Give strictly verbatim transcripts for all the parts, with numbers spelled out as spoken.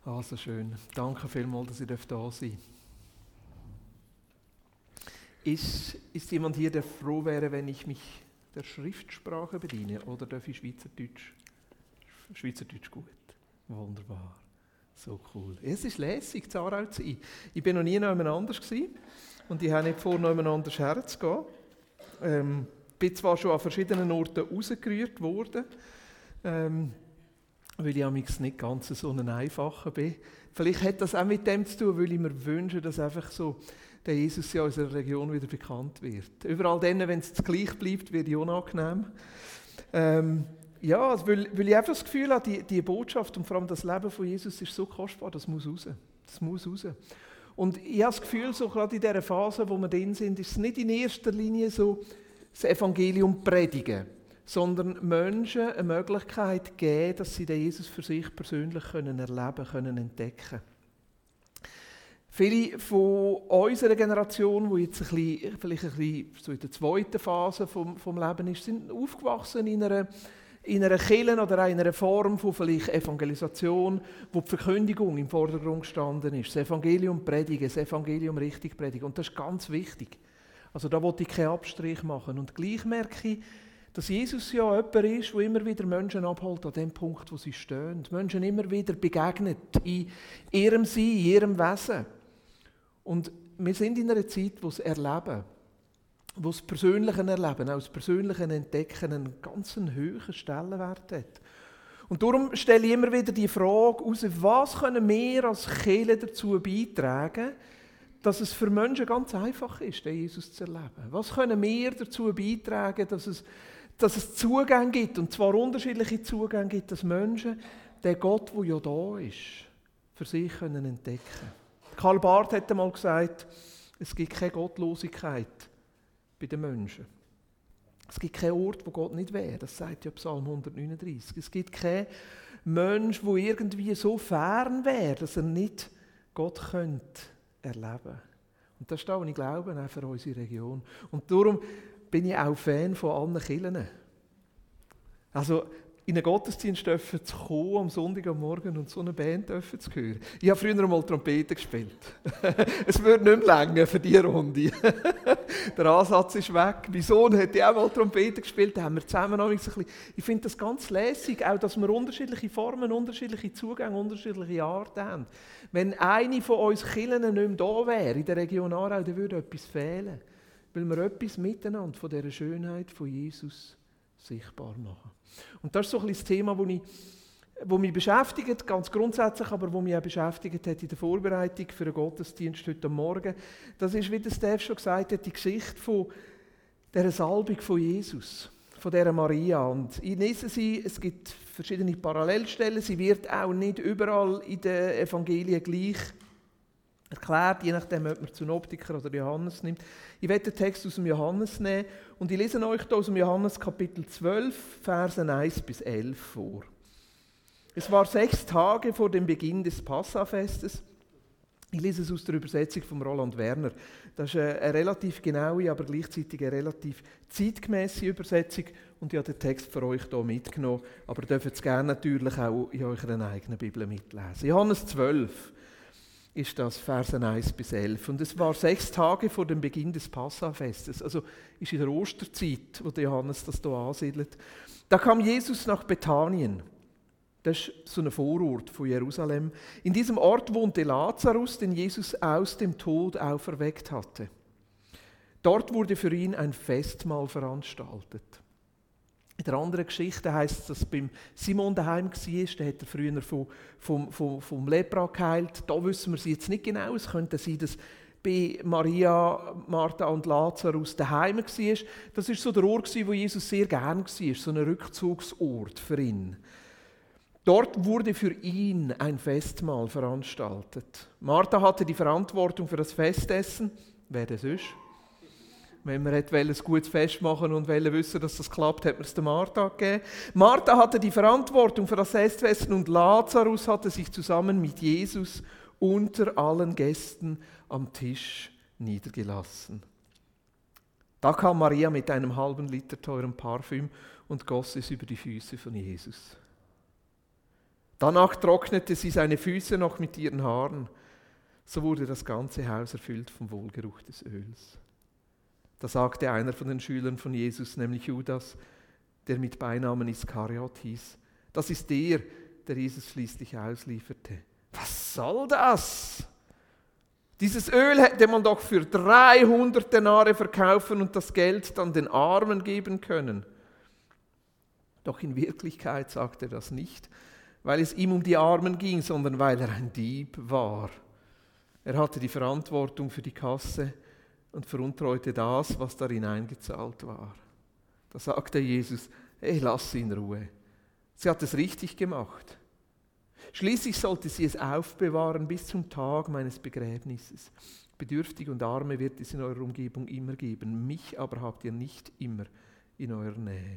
Ah, so schön. Danke vielmals, dass ihr da sein dürft. Ist, ist jemand hier, der froh wäre, wenn ich mich der Schriftsprache bediene? Oder darf ich Schweizerdeutsch? Schweizerdeutsch gut. Wunderbar. So cool. Es ist lässig, in Aarau zu sein. Ich war noch nie noch anders gewesen und ich habe nicht vor, noch anders herzugehen. Ähm, ich bin zwar schon an verschiedenen Orten rausgerührt worden, ähm, weil ich amigs nicht ganz so ein Einfacher bin. Vielleicht hat das auch mit dem zu tun, weil ich mir wünsche, dass einfach so der Jesus in unserer Region wieder bekannt wird. Überall dann, wenn es gleich bleibt, wird es unangenehm. Ähm, ja, weil, weil ich einfach das Gefühl habe, die, die Botschaft und vor allem das Leben von Jesus ist so kostbar, das muss raus. Das muss raus. Und ich habe das Gefühl, so gerade in dieser Phase, wo wir drin sind, ist es nicht in erster Linie so das Evangelium predigen, sondern Menschen eine Möglichkeit geben, dass sie den Jesus für sich persönlich können erleben können, entdecken. Viele von unserer Generation, die jetzt ein bisschen, vielleicht ein bisschen so in der zweiten Phase vom, vom Leben ist, sind aufgewachsen in einer, in einer Kirche oder in einer Form von vielleicht Evangelisation, wo die Verkündigung im Vordergrund gestanden ist. Das Evangelium predigen, das Evangelium richtig predigen. Und das ist ganz wichtig. Also da wollte ich keinen Abstrich machen. Und gleich merke ich, dass Jesus ja jemand ist, der immer wieder Menschen abholt an dem Punkt, wo sie stehen. Menschen immer wieder begegnet in ihrem Sein, in ihrem Wesen. Und wir sind in einer Zeit, wo das Erleben, wo das persönliche Erleben, auch das persönliche Entdecken einen ganz hohen Stellenwert hat. Und darum stelle ich immer wieder die Frage heraus, was können wir als Kirche dazu beitragen, dass es für Menschen ganz einfach ist, den Jesus zu erleben. Was können wir dazu beitragen, dass es, dass es Zugänge gibt, und zwar unterschiedliche Zugänge gibt, dass Menschen den Gott, der ja da ist, für sich können entdecken können. Karl Barth hat einmal gesagt, es gibt keine Gottlosigkeit bei den Menschen. Es gibt keinen Ort, wo Gott nicht wäre. Das sagt ja Psalm hundertneununddreißig. Es gibt keinen Mensch, der irgendwie so fern wäre, dass er nicht Gott könnte erleben. Und das ist das, was ich glaube, auch für unsere Region. Und darum bin ich auch Fan von allen Kirchen. Also in einen Gottesdienst dürfen zu kommen am Sonntagmorgen und so eine Band dürfen zu hören. Ich habe früher einmal Trompete gespielt. Es würde nicht mehr länger für diese Runde. Der Ansatz ist weg. Mein Sohn hat auch mal Trompete gespielt, da haben wir zusammen noch ein bisschen. Ich finde das ganz lässig, auch dass wir unterschiedliche Formen, unterschiedliche Zugänge, unterschiedliche Arten haben. Wenn eine von uns Kirchen nicht mehr da wäre, in der Region Aarau, dann würde etwas fehlen. Weil wir etwas miteinander von dieser Schönheit von Jesus sichtbar machen. Und das ist so ein bisschen das Thema, das mich, das mich beschäftigt, ganz grundsätzlich, aber das mich auch beschäftigt hat in der Vorbereitung für den Gottesdienst heute Morgen. Das ist, wie der Steph schon gesagt hat, die Geschichte von dieser Salbung von Jesus, von dieser Maria. Und ich lese sie, es gibt verschiedene Parallelstellen, sie wird auch nicht überall in den Evangelien gleich erklärt, je nachdem, ob man Synoptiker oder Johannes nimmt. Ich werde den Text aus dem Johannes nehmen und ich lese euch hier aus dem Johannes Kapitel zwölf, Verse eins bis elf vor. Es war sechs Tage vor dem Beginn des Passafestes. Ich lese es aus der Übersetzung von Roland Werner. Das ist eine, eine relativ genaue, aber gleichzeitig eine relativ zeitgemäße Übersetzung und ich habe den Text für euch hier mitgenommen, aber ihr dürft es gerne natürlich auch in eurer eigenen Bibel mitlesen. Johannes zwölf. Ist das Verse eins bis elf. Und es war sechs Tage vor dem Beginn des Passafestes, also ist in der Osterzeit, wo der Johannes das hier ansiedelt. Da kam Jesus nach Bethanien. Das ist so ein Vorort von Jerusalem. In diesem Ort wohnte Lazarus, den Jesus aus dem Tod auferweckt hatte. Dort wurde für ihn ein Festmahl veranstaltet. In der anderen Geschichte heisst es, dass beim Simon daheim war, der hat er früher vom, vom, vom, vom Lepra geheilt. Da wissen wir es jetzt nicht genau. Es könnte sein, dass bei Maria, Martha und Lazarus daheim war. Das war so der Ort, wo Jesus sehr gern war, so ein Rückzugsort für ihn. Dort wurde für ihn ein Festmahl veranstaltet. Martha hatte die Verantwortung für das Festessen. Wer das ist? Wenn man ein gutes Fest machen und wissen, dass das klappt, hat man es der Martha gegeben. Martha hatte die Verantwortung für das Festessen und Lazarus hatte sich zusammen mit Jesus unter allen Gästen am Tisch niedergelassen. Da kam Maria mit einem halben Liter teurem Parfüm und goss es über die Füße von Jesus. Danach trocknete sie seine Füße noch mit ihren Haaren. So wurde das ganze Haus erfüllt vom Wohlgeruch des Öls. Da sagte einer von den Schülern von Jesus, nämlich Judas, der mit Beinamen Iskariot hieß, das ist der, der Jesus schließlich auslieferte. Was soll das? Dieses Öl hätte man doch für dreihundert Denare verkaufen und das Geld dann den Armen geben können. Doch in Wirklichkeit sagte er das nicht, weil es ihm um die Armen ging, sondern weil er ein Dieb war. Er hatte die Verantwortung für die Kasse und veruntreute das, was darin eingezahlt war. Da sagte Jesus, hey, lass sie in Ruhe. Sie hat es richtig gemacht. Schließlich sollte sie es aufbewahren bis zum Tag meines Begräbnisses. Bedürftige und Arme wird es in eurer Umgebung immer geben, mich aber habt ihr nicht immer in eurer Nähe.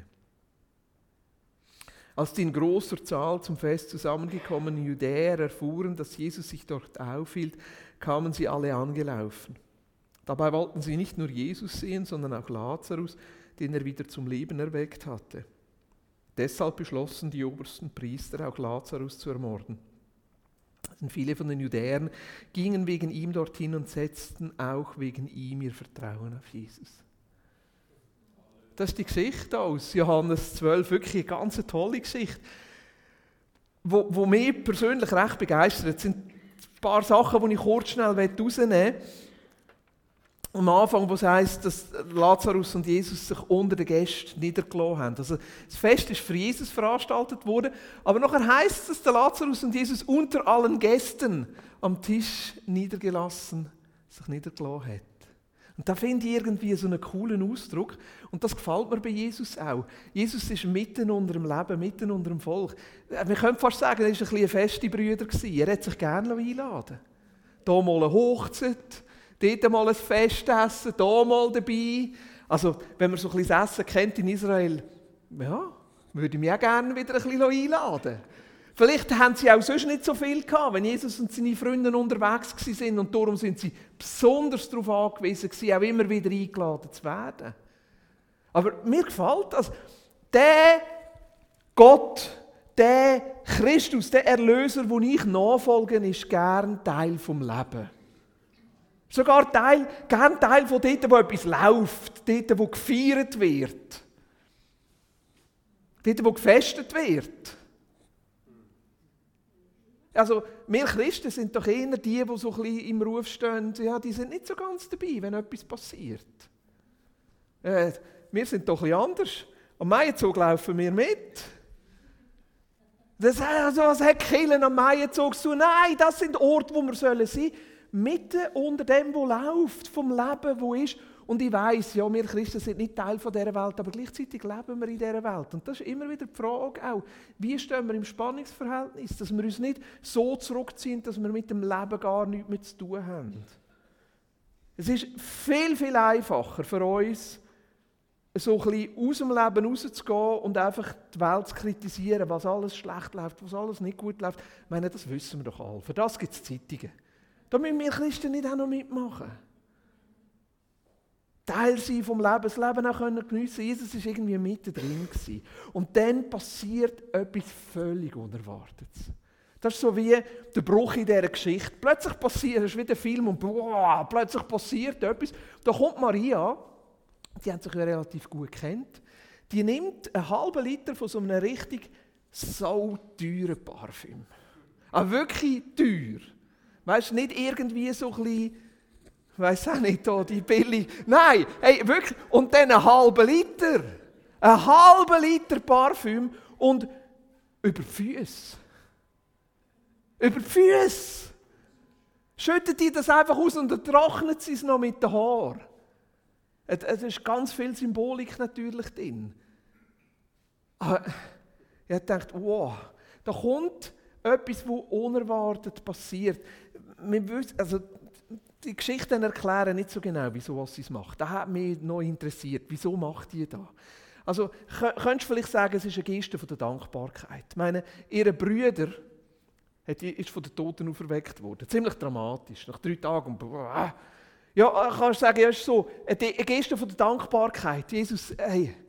Als die in großer Zahl zum Fest zusammengekommenen Judäer erfuhren, dass Jesus sich dort aufhielt, kamen sie alle angelaufen. Dabei wollten sie nicht nur Jesus sehen, sondern auch Lazarus, den er wieder zum Leben erweckt hatte. Deshalb beschlossen die obersten Priester, auch Lazarus zu ermorden. Denn viele von den Judäern gingen wegen ihm dorthin und setzten auch wegen ihm ihr Vertrauen auf Jesus. Das ist die Geschichte aus Johannes zwölf, wirklich eine ganz tolle Geschichte, wo, wo mich persönlich recht begeistert. Es sind ein paar Sachen, die ich kurz schnell rausnehmen will. Am Anfang, wo es heisst, dass Lazarus und Jesus sich unter den Gästen niedergelassen haben. Also das Fest ist für Jesus veranstaltet worden, aber nachher heisst es, dass der Lazarus und Jesus unter allen Gästen am Tisch niedergelassen sich niedergelassen hat. Und da finde ich irgendwie so einen coolen Ausdruck und das gefällt mir bei Jesus auch. Jesus ist mitten unter dem Leben, mitten unter dem Volk. Wir können fast sagen, er war ein bisschen ein feste Brüder. Er hat sich gerne einladen. Hier mal eine Hochzeit, dort mal ein Festessen, hier mal dabei. Also, wenn man so ein bisschen das Essen kennt in Israel, ja, würde ich mich auch gerne wieder ein bisschen einladen. Vielleicht haben sie auch sonst nicht so viel gehabt, wenn Jesus und seine Freunde unterwegs waren und darum sind sie besonders darauf angewiesen gewesen, auch immer wieder eingeladen zu werden. Aber mir gefällt das. Der Gott, der Christus, der Erlöser, den ich nachfolge, ist gern Teil vom Leben. Sogar Teil, gern Teil von dort, wo etwas läuft, dort, wo gefeiert wird. Dort, wo gefestet wird. Also, wir Christen sind doch eher die, die so ein bisschen im Ruf stehen, ja, die sind nicht so ganz dabei, wenn etwas passiert. Äh, wir sind doch ein bisschen anders. Am Maienzug laufen wir mit. Das, also, was hat Kirchen am Maienzug zu tun? Nein, das sind Orte, wo wir sein sollen. Mitten unter dem, was läuft, vom Leben, wo ist. Und ich weiss, ja, wir Christen sind nicht Teil von dieser Welt, aber gleichzeitig leben wir in dieser Welt. Und das ist immer wieder die Frage auch, wie stehen wir im Spannungsverhältnis, dass wir uns nicht so zurückziehen, dass wir mit dem Leben gar nichts mehr zu tun haben. Es ist viel, viel einfacher für uns, so ein bisschen aus dem Leben rauszugehen und einfach die Welt zu kritisieren, was alles schlecht läuft, was alles nicht gut läuft. Ich meine, das wissen wir doch alle. Für das gibt es Zeitungen. Da müssen wir Christen nicht auch noch mitmachen. Teil sein vom Leben, das Leben auch geniessen können. Jesus war irgendwie mittendrin. Und dann passiert etwas völlig Unerwartetes. Das ist so wie der Bruch in dieser Geschichte. Plötzlich passiert, es ist wie der Film und boah, plötzlich passiert etwas. Da kommt Maria, die haben sich ja relativ gut gekannt, die nimmt einen halben Liter von so einem richtig so teuren Parfüm. Aber wirklich teuer. Weißt du, nicht irgendwie so ein bisschen, ich weiss auch nicht, oh, die billig. Nein, hey, wirklich. Und dann einen halben Liter. Einen halben Liter Parfüm und über die Füße. Über die Füße. Schüttet die das einfach aus und dann trocknet sie es noch mit den Haaren. Es ist ganz viel Symbolik natürlich drin. Aber ich dachte, wow, da kommt etwas, was unerwartet passiert. Wir wissen, also die Geschichten erklären nicht so genau, wieso sie es macht. Das hat mich noch interessiert. Wieso macht die das? Also, könntest du vielleicht sagen, es ist eine Geste von der Dankbarkeit. Ich meine, ihre Brüder ist von den Toten auferweckt worden. Ziemlich dramatisch. Nach drei Tagen. Ja, kannst du sagen, ja, ist so eine Geste von der Dankbarkeit. Jesus, hey,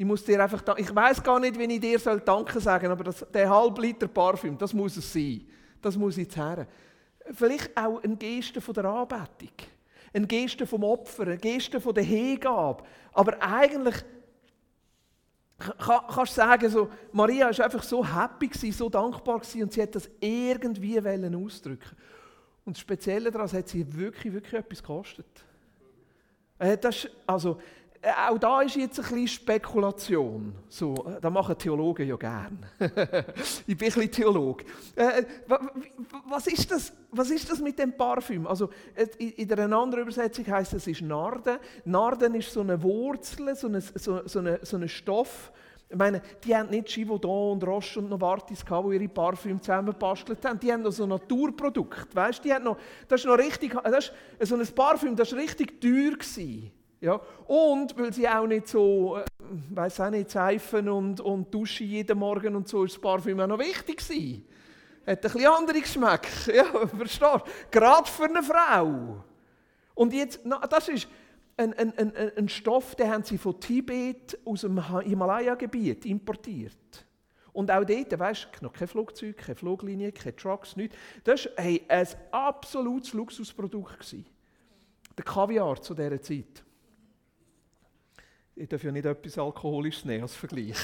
Ich muss dir einfach, ich weiß gar nicht, wie ich dir soll Danke sagen, aber das, der halb Liter Parfüm, das muss es sein. Das muss jetzt her. Vielleicht auch eine Geste von der Anbetung, eine Geste vom Opfer, eine Geste von der Hingabe. Aber eigentlich kann, kannst du sagen, so, Maria war einfach so happy, so dankbar und sie hat das irgendwie ausdrücken. Und das Spezielle daran, es hat sie wirklich, wirklich etwas gekostet. Das, also, auch da ist jetzt ein bisschen Spekulation. So, das machen Theologen ja gerne. Ich bin ein bisschen Theologe. Äh, was, ist das, was ist das mit dem Parfüm? Also, in einer anderen Übersetzung heisst es, es ist Narden. Narden ist so eine Wurzel, so, eine, so, so, eine, so ein Stoff. Ich meine, die haben nicht Givaudan und Roche und Novartis gehabt, die ihre Parfüme zusammengebastelt haben. Die haben noch so ein Naturprodukt. Weißt, die haben noch, das ist noch richtig, das ist, so ein Parfüm, das war richtig teuer gewesen. Ja, und weil sie auch nicht so, äh, weiss auch nicht, Seifen und, und Duschen jeden Morgen und so, ist das Parfüm auch noch wichtig gewesen. Hat ein bisschen andere Geschmäcker, ja, verstehst du? Gerade für eine Frau. Und jetzt, na, das ist ein, ein, ein, ein Stoff, den haben sie von Tibet aus dem Himalaya-Gebiet importiert. Und auch dort, weißt du, noch kein Flugzeug, keine Fluglinie, keine Trucks, nichts. Das war hey, ein absolutes Luxusprodukt gewesen. Der Kaviar zu dieser Zeit. Ich darf ja nicht etwas Alkoholisches nehmen als Vergleich.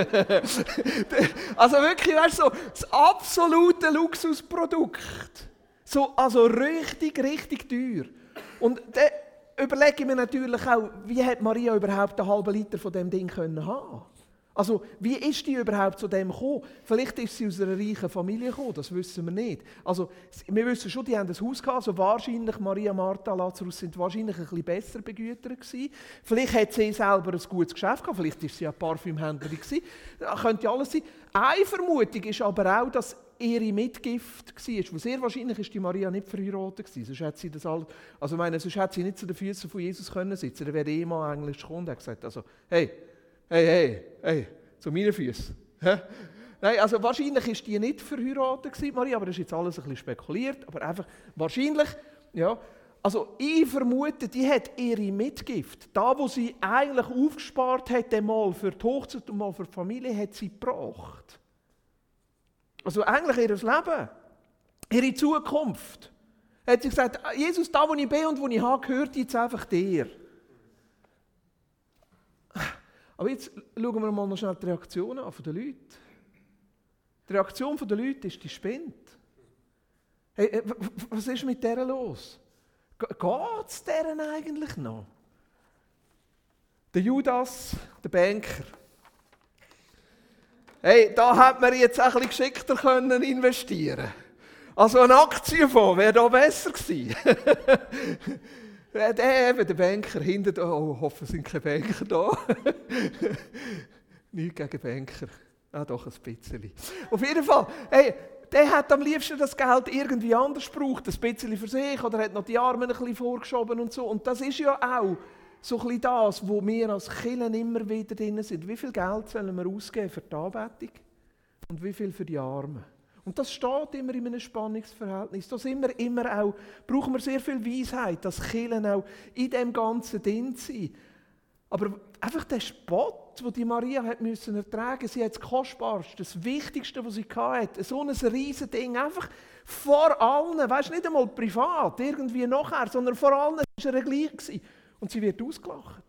Also wirklich, weißt du, so, das absolute Luxusprodukt. So, also richtig, richtig teuer. Und dann überlege ich mir natürlich auch, wie hat Maria überhaupt einen halben Liter von dem Ding können haben? Also, wie ist die überhaupt zu dem gekommen? Vielleicht ist sie aus einer reichen Familie gekommen, das wissen wir nicht. Also, wir wissen schon, die haben ein Haus gehabt, also wahrscheinlich Maria, Martha, Lazarus sind wahrscheinlich ein bisschen besser begütert gewesen. Vielleicht hat sie selber ein gutes Geschäft gehabt, vielleicht war sie ja Parfümhändlerin gewesen. Das könnte alles sein. Eine Vermutung ist aber auch, dass ihre Mitgift war. Sehr wahrscheinlich war die Maria nicht verheiratet gewesen. Sonst hätte sie das alles, also meine, sonst hätte sie nicht zu den Füßen von Jesus können sitzen. Dann wäre der Ehemann eigentlich gekommen und hat gesagt, also, hey, Hey, hey, hey, zu meinen Füßen. Nein, also wahrscheinlich war die nicht verheiratet gewesen, Maria, aber das ist jetzt alles ein bisschen spekuliert, aber einfach wahrscheinlich, ja. Also ich vermute, die hat ihre Mitgift, da wo sie eigentlich aufgespart hat, mal für die Hochzeit und mal für die Familie, hat sie gebracht. Also eigentlich ihr Leben, ihre Zukunft. Hat sie gesagt, Jesus, da wo ich bin und wo ich habe, gehört jetzt einfach dir. Aber jetzt schauen wir mal noch schnell die Reaktionen an von den Leuten. Die Reaktion der Leute ist, die spinnt. Hey, was ist mit der los? Geht es deren eigentlich noch? Der Judas, der Banker. Hey, da hätte man jetzt ein bisschen geschickter können investieren. Also ein Aktienfonds wäre da besser gewesen. Der eben, der Banker hinten, oh, hoffe, es sind keine Banker da. Nichts gegen Banker. Ah, doch, ein bisschen. Auf jeden Fall, hey, der hat am liebsten das Geld irgendwie anders gebraucht, ein bisschen für sich, oder hat noch die Arme ein bisschen vorgeschoben und so. Und das ist ja auch so ein bisschen das, wo wir als Kirche immer wieder drin sind. Wie viel Geld sollen wir ausgeben für die Anbetung und wie viel für die Armen? Und das steht immer in einem Spannungsverhältnis. Da sind wir immer auch, brauchen wir sehr viel Weisheit, dass Kirchen auch in dem Ganzen drin sind. Aber einfach der Spott, den die Maria hat müssen ertragen, sie hat das Kostbarste, das Wichtigste, was sie hatte, so ein riesen Ding, einfach vor allen, weißt du, nicht einmal privat, irgendwie nachher, sondern vor allen war er gleich. Und sie wird ausgelacht.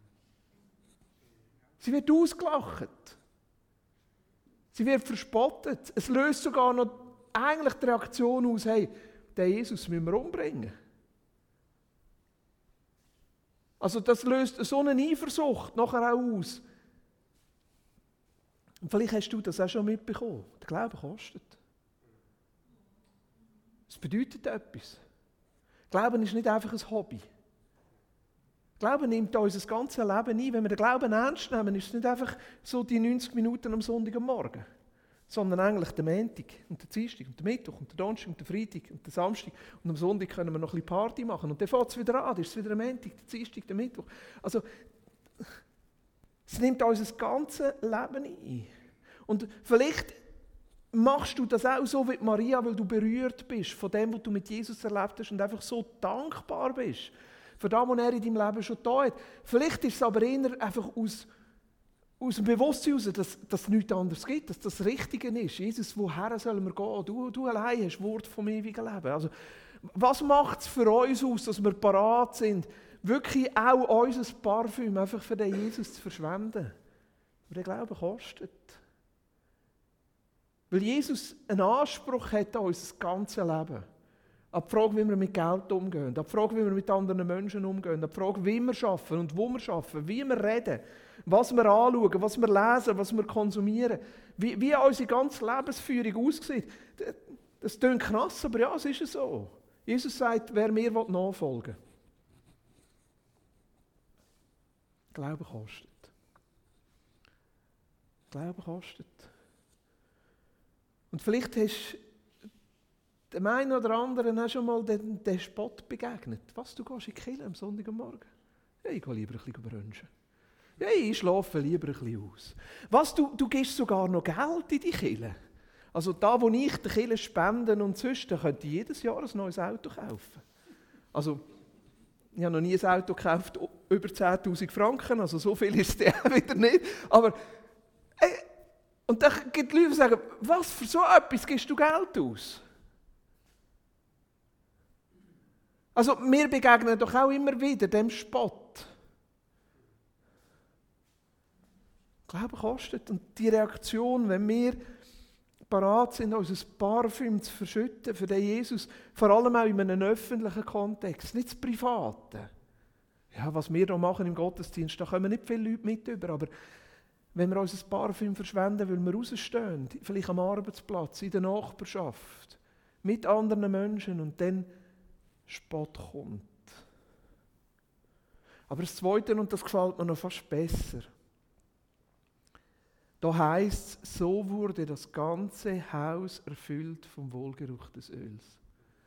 Sie wird ausgelacht. Sie wird verspottet. Es löst sogar noch eigentlich die Reaktion aus, hey, den Jesus müssen wir umbringen. Also das löst so eine Eifersucht nachher auch aus. Und vielleicht hast du das auch schon mitbekommen. Der Glaube kostet. Es bedeutet etwas. Glauben ist nicht einfach ein Hobby. Glauben nimmt unser ganzes Leben ein. Wenn wir den Glauben ernst nehmen, ist es nicht einfach so die neunzig Minuten am Sonntagmorgen, sondern eigentlich der Montag und der Dienstag und der Mittwoch und der Donnerstag und der Freitag und der Samstag. Und am Sonntag können wir noch ein bisschen Party machen. Und dann fängt es wieder an, dann ist es wieder der Montag, der Dienstag, der Mittwoch. Also, es nimmt unser ganzes Leben ein. Und vielleicht machst du das auch so wie Maria, weil du berührt bist von dem, was du mit Jesus erlebt hast und einfach so dankbar bist für das, was er in deinem Leben schon da hat. Vielleicht ist es aber eher einfach aus, aus dem Bewusstsein heraus, dass, dass es nichts anderes gibt, dass das Richtige ist. Jesus, woher sollen wir gehen? Du, du allein hast Wort vom ewigen Leben. Also, was macht es für uns aus, dass wir parat sind, wirklich auch unser Parfüm einfach für den Jesus zu verschwenden? Aber der Glaube kostet. Weil Jesus einen Anspruch hat an unser ganzes Leben. An die Frage, wie wir mit Geld umgehen, an die Frage, wie wir mit anderen Menschen umgehen, an die Frage, wie wir arbeiten und wo wir arbeiten, wie wir reden, was wir anschauen, was wir lesen, was wir konsumieren, wie, wie unsere ganze Lebensführung aussieht. Das klingt krass, aber ja, es ist so. Jesus sagt, wer mir nachfolgen will. Glaube kostet. Glaube kostet. Und vielleicht hast du dem einen oder anderen auch schon mal den, den Spott begegnet. Was, du gehst in die Kirche am Sonntagmorgen? Ja, ich gehe lieber ein bisschen brunchen. Ja, ich schlafe lieber ein bisschen aus. Was, du, du gibst sogar noch Geld in die Kirche? Also da, wo ich die Kirche spende und sonst, da könnte ich jedes Jahr ein neues Auto kaufen. Also, ich habe noch nie ein Auto gekauft, über zehntausend Franken, also so viel ist es auch wieder nicht. Aber, ey, und dann gibt es Leute, die sagen, was, für so etwas gibst du Geld aus? Also wir begegnen doch auch immer wieder dem Spott. Glaube kostet. Und die Reaktion, wenn wir parat sind, unser Parfüm zu verschütten für den Jesus, vor allem auch in einem öffentlichen Kontext, nicht das Private. Ja, was wir hier machen im Gottesdienst, da kommen nicht viele Leute mit über, aber wenn wir unser Parfüm verschwenden, weil wir rausstehen, vielleicht am Arbeitsplatz, in der Nachbarschaft, mit anderen Menschen und dann Spott kommt. Aber das Zweite, und das gefällt mir noch fast besser, da heisst es, so wurde das ganze Haus erfüllt vom Wohlgeruch des Öls.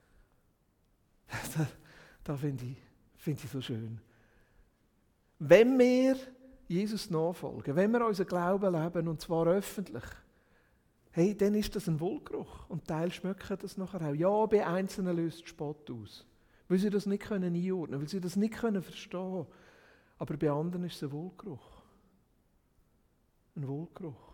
Das, das finde ich, find ich so schön. Wenn wir Jesus nachfolgen, wenn wir unseren Glauben leben, und zwar öffentlich, hey, dann ist das ein Wohlgeruch. Und Teil schmecken das nachher auch. Ja, bei Einzelnen löst Spott aus. Weil sie das nicht können einordnen können, weil sie das nicht können verstehen. Aber bei anderen ist es ein Wohlgeruch. Ein Wohlgeruch.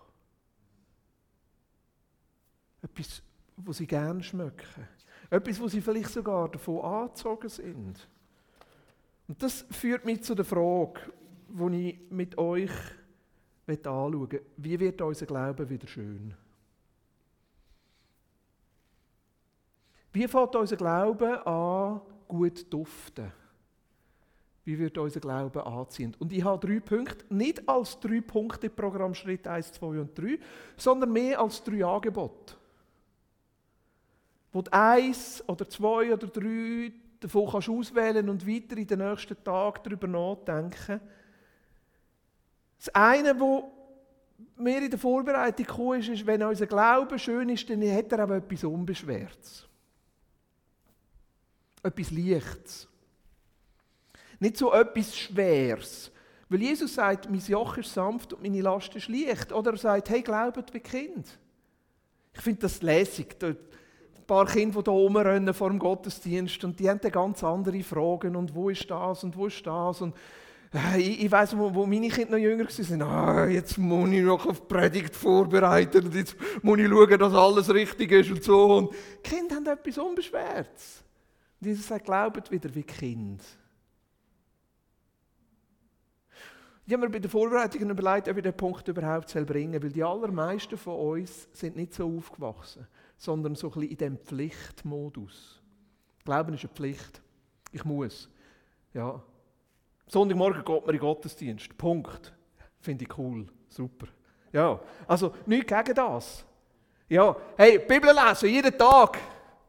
Etwas, was sie gerne schmecken. Etwas, wo sie vielleicht sogar davon angezogen sind. Und das führt mich zu der Frage, die ich mit euch anschauen möchte. Wie wird unser Glaube wieder schön? Wie fängt unser Glaube an, gut duften? Wie wird unser Glaube anziehend? Und ich habe drei Punkte, nicht als drei Punkte Programm Schritt eins, zwei und drei, sondern mehr als drei Angebote. Wo du eins oder zwei oder drei davon kannst auswählen und weiter in den nächsten Tagen darüber nachdenken. Das eine, was mir in der Vorbereitung kam, ist, ist, wenn unser Glaube schön ist, dann hat er auch etwas Unbeschwertes. Etwas Leichtes. Nicht so etwas Schweres. Weil Jesus sagt, mein Joch ist sanft und meine Last ist leicht. Oder er sagt, hey, glaubet wie Kind. Ich finde das lässig. Ein paar Kinder, die hier rumrennen vor dem Gottesdienst und die haben dann ganz andere Fragen. Und wo ist das und wo ist das? Und äh, ich, ich weiss, wo, wo meine Kinder noch jünger waren, ah, jetzt muss ich noch auf die Predigt vorbereiten und jetzt muss ich schauen, dass alles richtig ist und so. Und die Kinder haben etwas Unbeschwertes. Und Jesus sagt, glaubet wieder wie Kind. Ich habe mir bei den Vorbereitungen überlegt, ob ich den Punkt überhaupt bringen soll, weil die allermeisten von uns sind nicht so aufgewachsen, sondern so ein bisschen in diesem Pflichtmodus. Glauben ist eine Pflicht. Ich muss. Ja. Sonntagmorgen geht man in den Gottesdienst. Punkt. Finde ich cool. Super. Ja. Also, nichts gegen das. Ja. Hey, Bibel lesen, jeden Tag.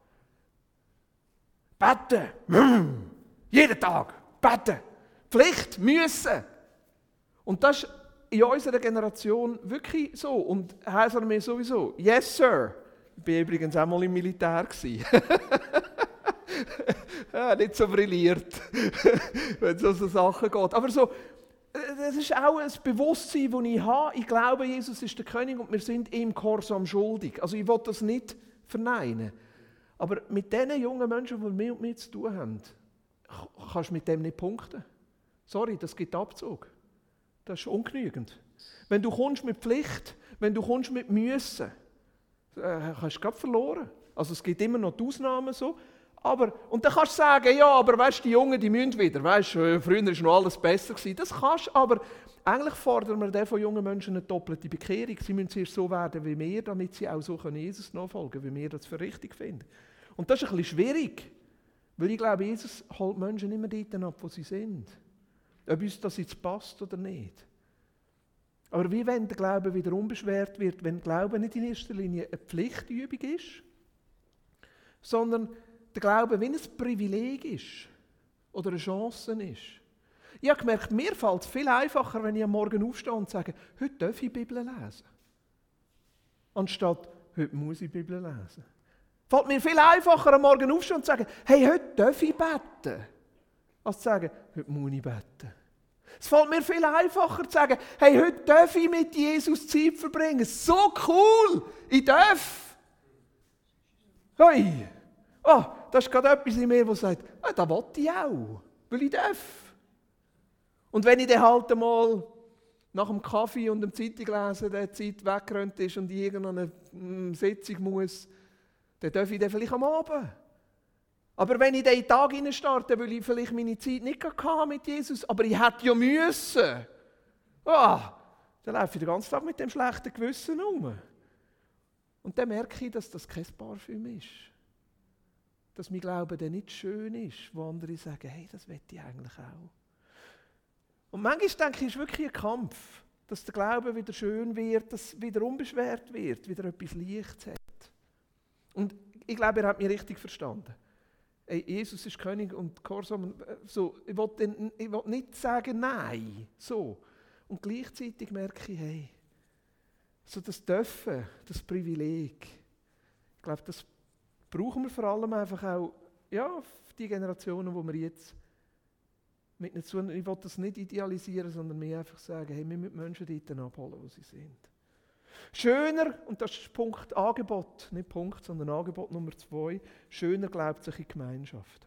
Beten. Jeden Tag. Beten. Pflicht. Müssen. Und das ist in unserer Generation wirklich so. Und heißen wir sowieso, yes sir. Ich war übrigens auch mal im Militär. Ja, nicht so brilliert, wenn es um so Sachen geht. Aber so, das ist auch ein Bewusstsein, das ich habe. Ich glaube, Jesus ist der König und wir sind ihm Gehorsam schuldig. Also ich will das nicht verneinen. Aber mit diesen jungen Menschen, die mit mir zu tun haben, kannst du mit dem nicht punkten. Sorry, das gibt Abzug. das ist ungenügend. Wenn du kommst mit Pflicht, wenn du kommst mit Müssen, äh, hast du gerade verloren. Also es gibt immer noch die Ausnahmen so. Aber, und dann kannst du sagen, ja, aber weißt, die Jungen, die müssen wieder. Weißt, früher war noch alles besser gewesen. Das kannst du, aber eigentlich fordern wir von jungen Menschen eine doppelte Bekehrung. Sie müssen zuerst so werden wie wir, damit sie auch so Jesus nachfolgen können, wie wir das für richtig finden. Und das ist ein bisschen schwierig, weil ich glaube, Jesus holt Menschen immer dort ab, wo sie sind. Ob uns das jetzt passt oder nicht. Aber wie wenn der Glaube wieder unbeschwert wird, wenn Glaube nicht in erster Linie eine Pflichtübung ist, sondern der Glaube wie ein Privileg ist oder eine Chance ist. Ich habe gemerkt, mir fällt es viel einfacher, wenn ich am Morgen aufstehe und sage, heute darf ich die Bibel lesen. Anstatt, heute muss ich die Bibel lesen. Es fällt mir viel einfacher, am Morgen aufstehen und zu sagen, hey, heute darf ich beten. Als zu sagen, heute muss ich beten. Es fällt mir viel einfacher zu sagen, hey, heute darf ich mit Jesus Zeit verbringen. So cool, ich darf. Hey. Oh, das ist gerade etwas in mir, das sagt, ah, das will ich auch, weil ich darf. Und wenn ich dann halt einmal nach dem Kaffee und dem Zeitung lesen, der Zeit weggerannt ist und ich irgendeine mm, Sitzung muss, dann darf ich dann vielleicht am Abend. Aber wenn ich dann in den Tag hineinstarte, weil ich vielleicht meine Zeit nicht hatte mit Jesus, aber ich hätte ja müssen, oh, dann laufe ich den ganzen Tag mit dem schlechten Gewissen um. Und dann merke ich, dass das kein Parfüm ist. Dass mein Glaube dann nicht schön ist, wo andere sagen, hey, das will ich eigentlich auch. Und manchmal denke ich, es ist wirklich ein Kampf, dass der Glaube wieder schön wird, dass es wieder unbeschwert wird, wieder etwas Lichts hat. Und ich glaube, er hat mich richtig verstanden. Hey, Jesus ist König und Gehorsam. So, ich will, ich will nicht sagen Nein. So. Und gleichzeitig merke ich, hey, so das Dürfen, das Privileg, ich glaube, das brauchen wir vor allem einfach auch, ja, die Generationen, wo wir jetzt mit nicht so, ich will das nicht idealisieren, sondern mir einfach sagen, hey, wir müssen Menschen dort abholen, wo sie sind. Schöner, und das ist Punkt Angebot, nicht Punkt, sondern Angebot Nummer zwei, schöner glaubt sich in Gemeinschaft.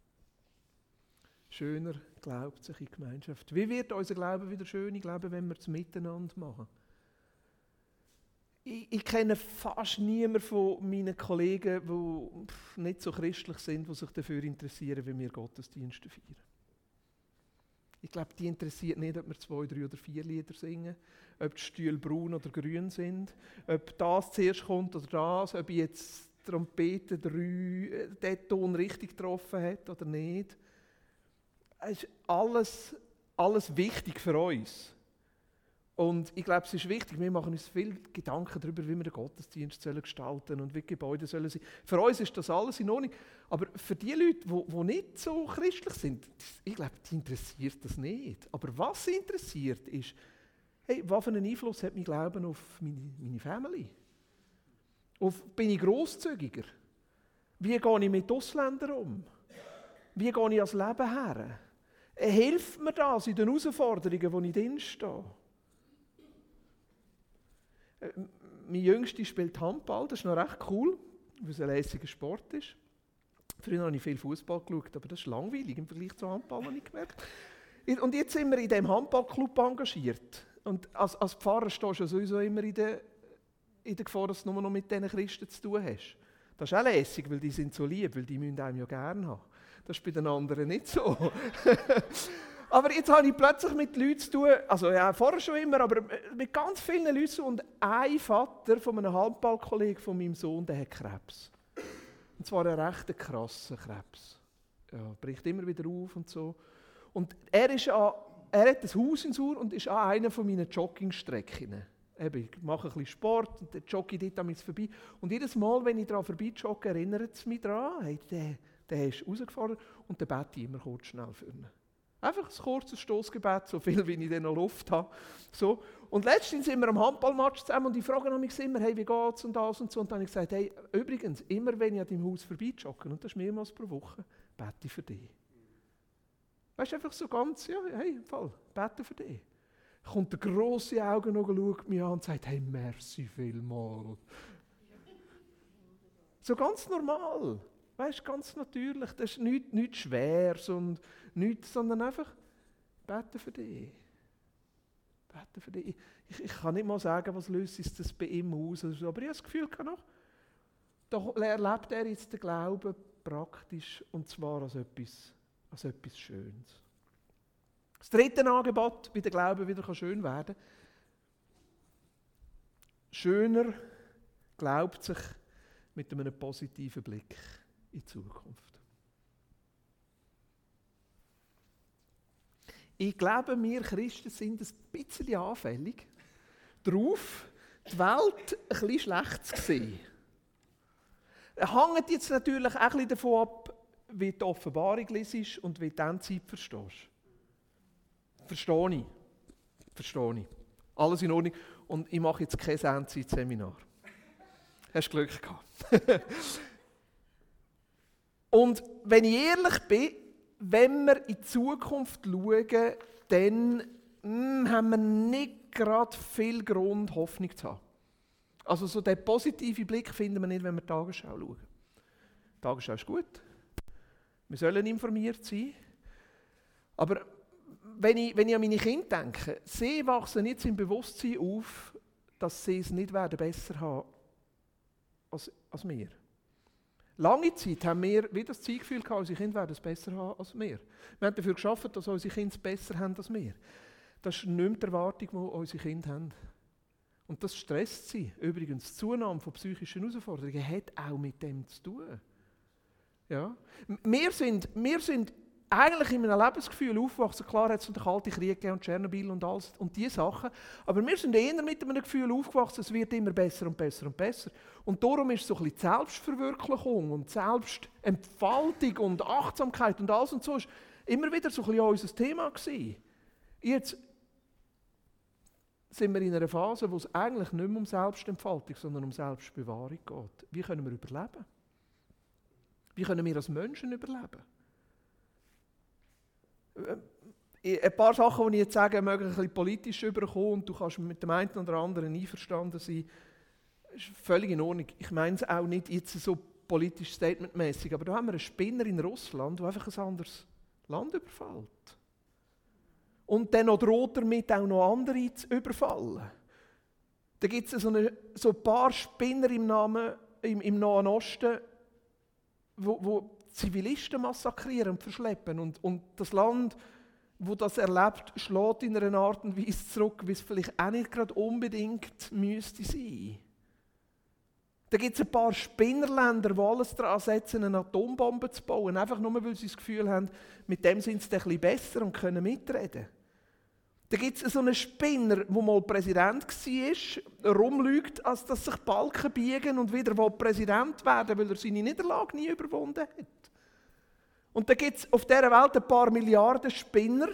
Schöner glaubt sich in Gemeinschaft. Wie wird unser Glaube wieder schön? Ich glaube, wenn wir es miteinander machen. Ich, ich kenne fast niemanden von meinen Kollegen, die nicht so christlich sind, die sich dafür interessieren, wie wir Gottesdienste feiern. Ich glaube, die interessiert nicht, ob wir zwei, drei oder vier Lieder singen, ob die Stühle braun oder grün sind, ob das zuerst kommt oder das, ob jetzt die Trompete drei, den Ton richtig getroffen hat oder nicht. Es ist alles, alles wichtig für uns. Und ich glaube, es ist wichtig, wir machen uns viel Gedanken darüber, wie wir den Gottesdienst gestalten sollen und wie die Gebäude sollen sein. Für uns ist das alles in Ordnung. Aber für die Leute, die, die nicht so christlich sind, ich glaube, die interessiert das nicht. Aber was sie interessiert, ist, hey, was für einen Einfluss hat mein Glauben auf meine, meine Family? Auf, bin ich grosszügiger? Wie gehe ich mit Ausländern um? Wie gehe ich ans Leben her? Hilft mir das in den Herausforderungen, wo ich drin stehe? Mein Jüngster spielt Handball, das ist noch recht cool, weil es ein lässiger Sport ist. Früher habe ich viel Fußball geschaut, aber das ist langweilig im Vergleich zu Handball, habe ich gemerkt. Und jetzt sind wir in diesem Handballclub engagiert. Und als, als Pfarrer stehst du sowieso immer in der, in der Gefahr, dass du nur noch mit diesen Christen zu tun hast. Das ist auch lässig, weil die sind so lieb, weil die müssen einem ja gerne haben. Das ist bei den anderen nicht so. Aber jetzt habe ich plötzlich mit Leuten zu tun, also ja, vorher schon immer, aber mit ganz vielen Leuten. Und ein Vater von einem Handballkollegen von meinem Sohn, der hat Krebs. Und zwar einen recht krassen Krebs. Ja, bricht immer wieder auf und so. Und er, ist an, er hat ein Haus in Sur und ist an einer von meinen Joggingstrecken. Ich mache ein bisschen Sport und dann jogge ich dort an mir vorbei. Und jedes Mal, wenn ich daran vorbei jogge, erinnert es mich daran, hey, der, der ist rausgefahren und dann bete ich immer kurz schnell für ihn. Einfach ein kurzes Stossgebet, so viel, wie ich dann noch Luft habe. So. Und letztens sind wir am Handballmatch zusammen und ich frage mich immer, hey, wie geht's und das und so. Und dann habe ich gesagt, hey, übrigens, immer wenn ich an deinem Haus vorbeijogge, und das ist mehrmals pro Woche, bete ich für dich. Weißt du, einfach so ganz, ja, hey, Fall, bete für dich. Kommt der grosse Augen noch, schaut mich an und sagt, hey, merci vielmal. So ganz normal. Weißt du, ganz natürlich. Das ist nichts, nichts Schweres und nichts, sondern einfach beten für dich. bete für dich. Ich, ich kann nicht mal sagen, was löst es das bei ihm aus. Also, aber ich habe das Gefühl, noch, da erlebt er jetzt den Glauben praktisch und zwar als etwas, als etwas Schönes. Das dritte Angebot, wie der Glaube wieder schön werden kann. Schöner glaubt sich mit einem positiven Blick in die Zukunft. Ich glaube, wir Christen sind ein bisschen anfällig darauf, die Welt ein bisschen schlecht zu sehen. Es hängt jetzt natürlich auch ein bisschen davon ab, wie die Offenbarung liest und wie du die Endzeit verstehst. Verstehe ich. Verstehe ich. Alles in Ordnung. Und ich mache jetzt kein Endzeit-Seminar. Hast du Glück gehabt. Und wenn ich ehrlich bin, wenn wir in die Zukunft schauen, dann mh, haben wir nicht gerade viel Grund, Hoffnung zu haben. Also so den positiven Blick finden wir nicht, wenn wir die Tagesschau schauen. Die Tagesschau ist gut. Wir sollen informiert sein. Aber wenn ich, wenn ich an meine Kinder denke, sie wachsen jetzt im Bewusstsein auf, dass sie es nicht werden besser haben als, als wir. Lange Zeit haben wir wieder das Zeitgefühl gehabt, unsere Kinder werden es besser haben als wir. Wir haben dafür geschafft, dass unsere Kinder es besser haben als wir. Das ist nicht mehr die Erwartung, die unsere Kinder haben. Und das stresst sie. Übrigens, die Zunahme von psychischen Herausforderungen hat auch mit dem zu tun. Ja? Wir sind, wir sind eigentlich in einem Lebensgefühl aufgewachsen. Klar hat es den Kalten Krieg gegeben und Tschernobyl und alles und diese Sachen. Aber wir sind eher mit einem Gefühl aufgewachsen, es wird immer besser und besser und besser. Und darum ist so ein bisschen Selbstverwirklichung und Selbstentfaltung und Achtsamkeit und alles und so ist immer wieder so ein bisschen unser Thema gewesen. Jetzt sind wir in einer Phase, wo es eigentlich nicht mehr um Selbstentfaltung, sondern um Selbstbewahrung geht. Wie können wir überleben? Wie können wir als Menschen überleben? Ein paar Sachen, die ich jetzt sage, mögen ein bisschen politisch überkommen und du kannst mit dem einen oder anderen einverstanden sein. Das ist völlig in Ordnung. Ich meine es auch nicht jetzt so politisch statementmäßig, aber da haben wir einen Spinner in Russland, der einfach ein anderes Land überfällt. Und dann noch droht damit auch noch andere zu überfallen. Da gibt es so, eine, so ein paar Spinner im, Namen, im, im Nahen Osten, wo, wo Zivilisten massakrieren und verschleppen. Und, und das Land, wo das erlebt, schlägt in einer Art und Weise zurück, wie es vielleicht auch nicht gerade unbedingt müsste sein. Da gibt es ein paar Spinnerländer, die alles daran setzen, eine Atombombe zu bauen, einfach nur, weil sie das Gefühl haben, mit dem sind sie ein bisschen besser und können mitreden. Da gibt es so einen Spinner, der mal Präsident war, rumlügt, als dass sich Balken biegen und wieder Präsident werden will, weil er seine Niederlage nie überwunden hat. Und da gibt es auf dieser Welt ein paar Milliarden Spinner,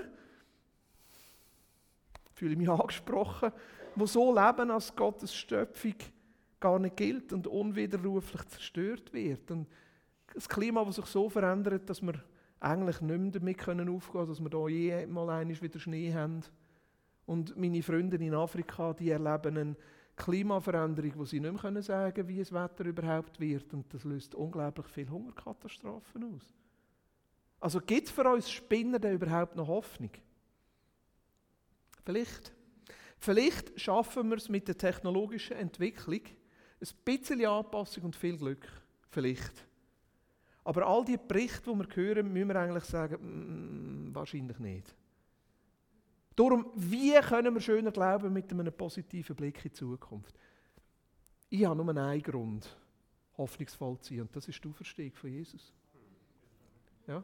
fühle ich mich angesprochen, die so leben, als Gottes Schöpfung gar nicht gilt und unwiderruflich zerstört wird. Und das Klima, das sich so verändert, dass wir eigentlich nicht mehr damit aufgehen können, dass wir hier je mal einmal wieder Schnee haben. Und meine Freunde in Afrika, die erleben eine Klimaveränderung, wo sie nicht mehr sagen können, wie das Wetter überhaupt wird. Und das löst unglaublich viele Hungerkatastrophen aus. Also gibt es für uns Spinner denn überhaupt noch Hoffnung? Vielleicht. Vielleicht schaffen wir es mit der technologischen Entwicklung, ein bisschen Anpassung und viel Glück. Vielleicht. Aber all die Berichte, die wir hören, müssen wir eigentlich sagen, mm, wahrscheinlich nicht. Darum, wie können wir schöner glauben mit einem positiven Blick in die Zukunft? Ich habe nur einen Grund, hoffnungsvoll zu sein, und das ist die Auferstehung von Jesus. Ja?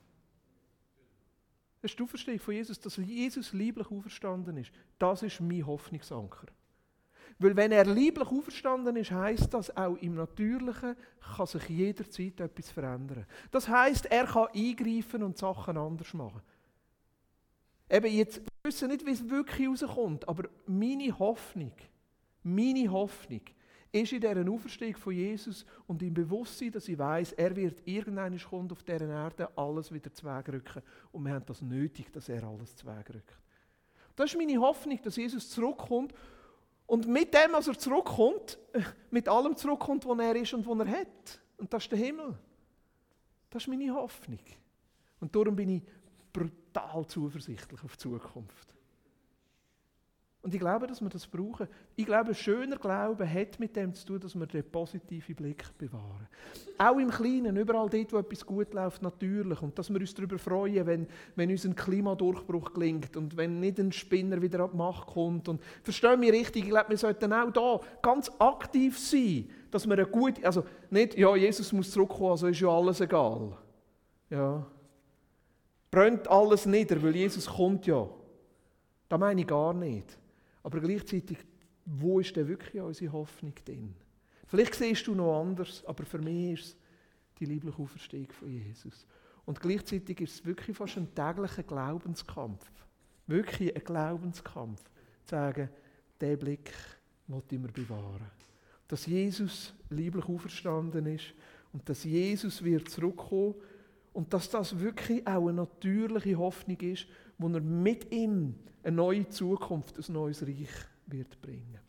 Das ist die Auferstehung von Jesus, dass Jesus lieblich auferstanden ist. Das ist mein Hoffnungsanker. Weil wenn er lieblich auferstanden ist, heisst das, auch im Natürlichen kann sich jederzeit etwas verändern. Das heisst, er kann eingreifen und Sachen anders machen. Eben jetzt, wir wissen nicht, wie es wirklich rauskommt, aber meine Hoffnung, meine Hoffnung ist in dieser Auferstehung von Jesus und im Bewusstsein, dass ich weiss, er wird irgendwann kommen auf dieser Erde alles wieder zu Weg rücken. Und wir haben das nötig, dass er alles zu Weg rückt. Das ist meine Hoffnung, dass Jesus zurückkommt und mit dem, als er zurückkommt, mit allem zurückkommt, was er ist und was er hat. Und das ist der Himmel. Das ist meine Hoffnung. Und darum bin ich brutal zuversichtlich auf die Zukunft. Und ich glaube, dass wir das brauchen. Ich glaube, schöner Glauben hat mit dem zu tun, dass wir den positiven Blick bewahren. Auch im Kleinen, überall dort, wo etwas gut läuft, natürlich. Und dass wir uns darüber freuen, wenn, wenn uns ein Klimadurchbruch gelingt und wenn nicht ein Spinner wieder an die Macht kommt. Und verstehen mich richtig, ich glaube, wir sollten auch da ganz aktiv sein, dass wir eine gute, also nicht, ja, Jesus muss zurückkommen, also ist ja alles egal. Ja. Brennt alles nieder, weil Jesus kommt ja. Das meine ich gar nicht. Aber gleichzeitig, wo ist denn wirklich unsere Hoffnung drin? Vielleicht siehst du noch anders, aber für mich ist es die liebliche Auferstehung von Jesus. Und gleichzeitig ist es wirklich fast ein täglicher Glaubenskampf. Wirklich ein Glaubenskampf. Zu sagen, diesen Blick möchte ich mir bewahren. Dass Jesus lieblich auferstanden ist und dass Jesus wird zurückkommen und dass das wirklich auch eine natürliche Hoffnung ist, wo er mit ihm eine neue Zukunft, ein neues Reich wird bringen.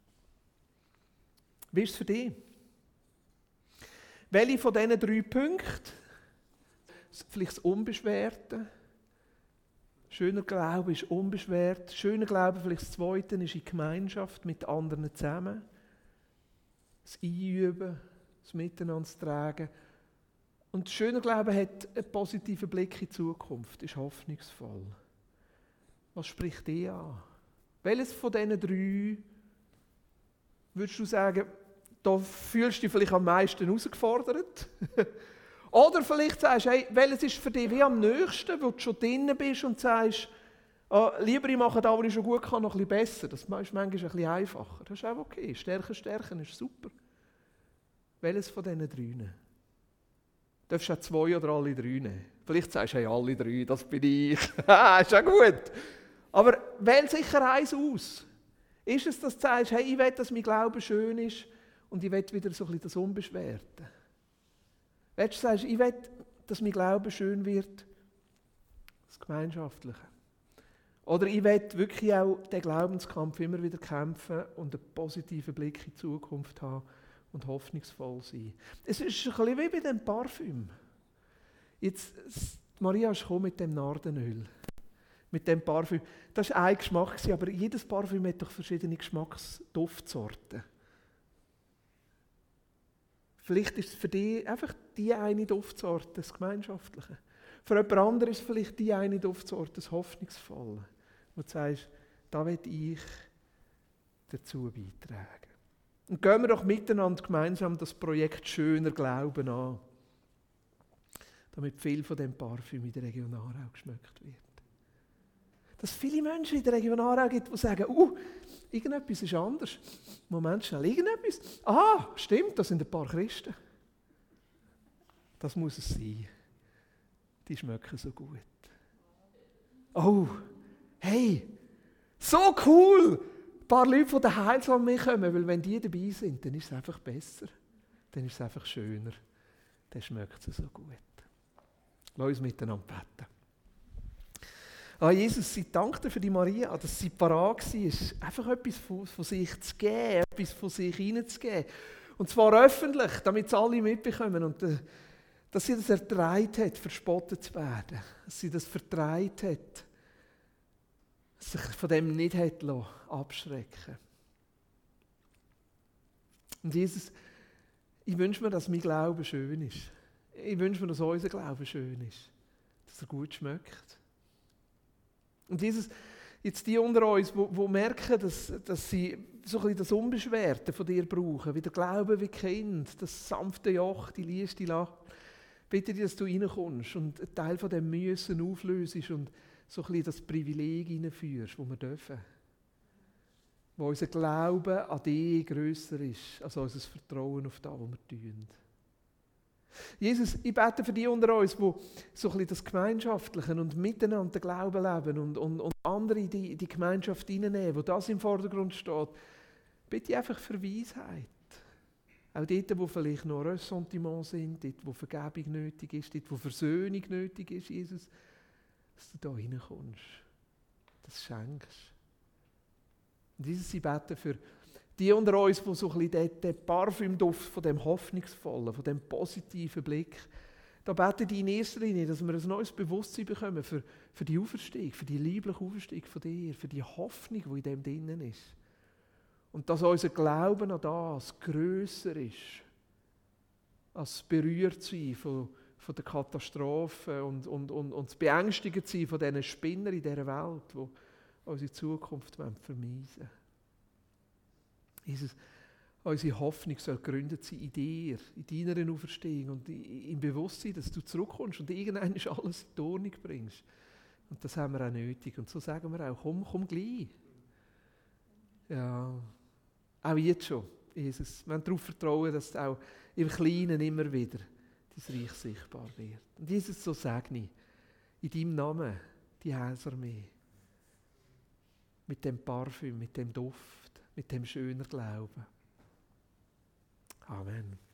Wie ist es für dich? Welche von diesen drei Punkten, vielleicht das Unbeschwerte, schöner Glaube ist unbeschwert, schöner Glaube, vielleicht das Zweite, ist in Gemeinschaft mit anderen zusammen, das Einüben, das Miteinander zu tragen. Und schöner Glaube hat einen positiven Blick in die Zukunft, ist hoffnungsvoll. Was spricht dich an? Welches von diesen drei würdest du sagen, da fühlst du dich vielleicht am meisten herausgefordert? Oder vielleicht sagst du, hey, welches ist für dich wie am nächsten, wo du schon drin bist und sagst, oh, lieber ich mache das, was ich schon gut kann, noch ein bisschen besser. Das ist manchmal ein bisschen einfacher. Das ist auch okay. Stärken, stärken ist super. Welches von diesen drei? Du darfst auch zwei oder alle drei nehmen. Vielleicht sagst du, hey, alle drei, das bin ich. Ist ja gut. Aber wähl sicher eins aus. Ist es, dass du sagst, hey, ich will, dass mein Glaube schön ist und ich will wieder so ein bisschen das Unbeschwerte. Willst du sagen, ich will, dass mein Glaube schön wird, das Gemeinschaftliche. Oder ich will wirklich auch den Glaubenskampf immer wieder kämpfen und einen positiven Blick in die Zukunft haben und hoffnungsvoll sein. Es ist ein bisschen wie bei dem Parfüm. Jetzt, Maria ist gekommen mit dem Nardenöl. Mit dem Parfüm. Das war ein Geschmack, aber jedes Parfüm hat doch verschiedene Geschmacksduftsorten. Vielleicht ist es für dich einfach die eine Duftsorte, das Gemeinschaftliche. Für jemand anderes ist es vielleicht die eine Duftsorte, das Hoffnungsvolle. Wo du sagst, da will ich dazu beitragen. Und gehen wir doch miteinander gemeinsam das Projekt Schöner Glauben an, damit viel von dem Parfüm in der Region Aarau geschmeckt wird. Dass es viele Menschen in der Region Aarau gibt, die sagen, uh, irgendetwas ist anders. Moment schnell, irgendetwas. Ah, stimmt, das sind ein paar Christen. Das muss es sein. Die schmecken so gut. Oh, hey, so cool! Ein paar Leute von der Heilsam mitkommen, weil wenn die dabei sind, dann ist es einfach besser. Dann ist es einfach schöner. Dann schmeckt es so gut. Lass uns miteinander beten. Ah, Jesus, ich danke dir für die Maria, dass sie parat war, einfach etwas von, von sich zu geben, etwas von sich hineinzugeben. Und zwar öffentlich, damit es alle mitbekommen. Und äh, dass sie das ertragen hat, verspottet zu werden. Dass sie das vertragen hat, sich von dem nicht hat abschrecken. Und Jesus, ich wünsche mir, dass mein Glaube schön ist. Ich wünsche mir, dass unser Glaube schön ist. Dass er gut schmeckt. Und Jesus, jetzt die unter uns, die merken, dass, dass sie so ein bisschen das Unbeschwerte von dir brauchen, wie der Glaube wie Kind, das sanfte Joch, die leichte Lache, bitte dich, dass du reinkommst und einen Teil von dem Müssen auflöst und so ein bisschen das Privileg hineinführst, das wir dürfen. Wo unser Glaube an dich grösser ist, als unser Vertrauen auf das, was wir tun. Jesus, ich bete für die unter uns, die so ein bisschen das Gemeinschaftliche und miteinander den Glauben leben und, und, und andere in die, die Gemeinschaft hineinnehmen, wo das im Vordergrund steht. Bitte einfach für Weisheit. Auch dort, wo vielleicht noch Ressentiments sind, dort, wo Vergebung nötig ist, dort, wo Versöhnung nötig ist, Jesus, dass du da reinkommst, das schenkst. Und Jesus, ich bete für die unter uns, die so ein bisschen den, den Parfümduft von dem Hoffnungsvollen, von dem positiven Blick da bete ich in erster Linie, dass wir ein neues Bewusstsein bekommen für, für die Auferstehung, für die liebliche Auferstehung von dir, für die Hoffnung, die in dem drinnen ist. Und dass unser Glauben an das grösser ist, als berührt sein von, von der Katastrophe und, und, und, und das beängstigt sein von diesen Spinnern in dieser Welt, die unsere Zukunft vermeiden wollen. Jesus, unsere Hoffnung soll gegründet sein in dir, in deiner Auferstehung und im Bewusstsein, dass du zurückkommst und irgendwann alles in die Ordnung bringst. Und das haben wir auch nötig. Und so sagen wir auch, komm, komm gleich. Ja, auch jetzt schon, Jesus. Wir haben darauf vertrauen, dass auch im Kleinen immer wieder dein Reich sichtbar wird. Und Jesus, so segne ich in deinem Namen die Heilsarmee. Mit dem Parfüm, mit dem Duft, mit dem schönen Glauben. Amen.